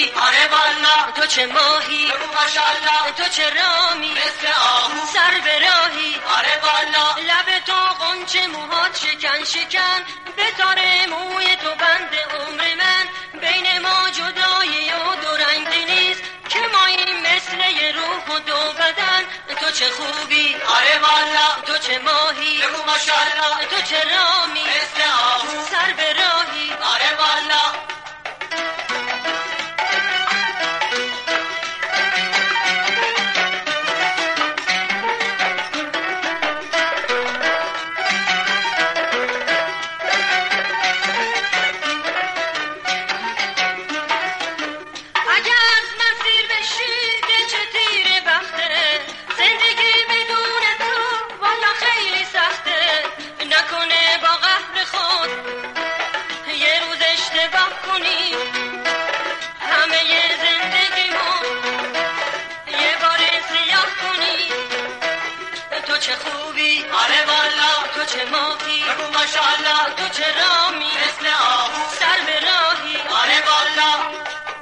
خوبی آره والا تو چه ماهی بگو ماشاءالله تو چه رامی مثل آهو سر به راهی آره والا لب تو غنچه موهات شکن شکن بتاره موی تو بند عمر من بین ما جدایی و دو رنگی نیست که ماییم مثل یه روح و دو بدن تو چه خوبی آره والا تو چه ماهی بگو ماشاءالله تو چه رامی مثل آهو سر به راهی آره والا چه خوبی آره والا تو چه ماهی بگو ماشاءالله تو چه رامی مثل آهو سر به راهی آره والا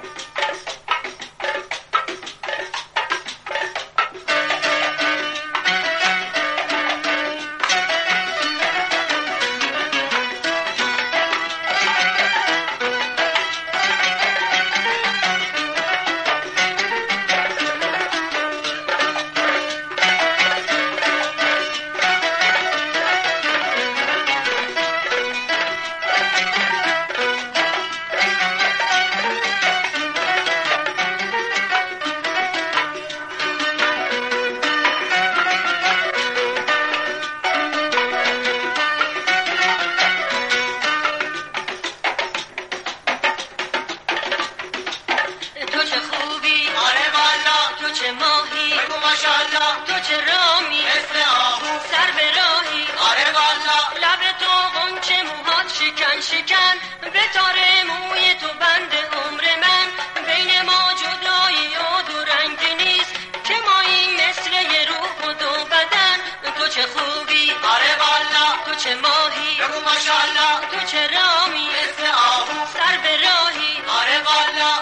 تو چه خوبی آره والا تو چه ماهی بگو ماشاءالله تو چه رامی مثل آهو سر به راهی آره والا لب تو غنچه موهات شکن شکن بتاره موی تو بند عمر من بین ما جدایی و دو رنگی نیست که مایی مثل یه روح و دو بدن تو چه خوبی آره والا تو چه ماهی بگو ماشاءالله تو چه رامی مثل آهو سر به راهی آره والا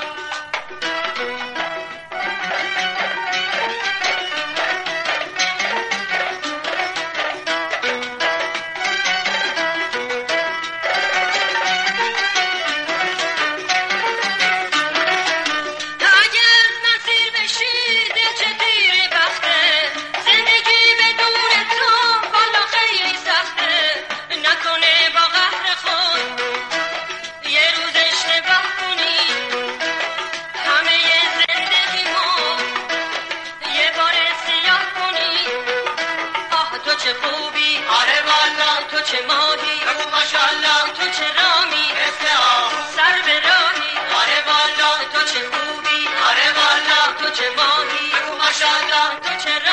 اگر مسیر بشی دل چه تیر بخته زندگی بدون تو والا خیلی سخته نکنه با قهر خود یه روز اشتباه کنی همه زندگی ما یه بار سیاه کنی آه تو چه خوبی آره والا تو چه ماهی بگو ماشاءالله تو چه رامی مثل آهو سر به راهی آره والا تو چه خوبی آره والا تو چه ماهی بگو ماشاءالله تو چه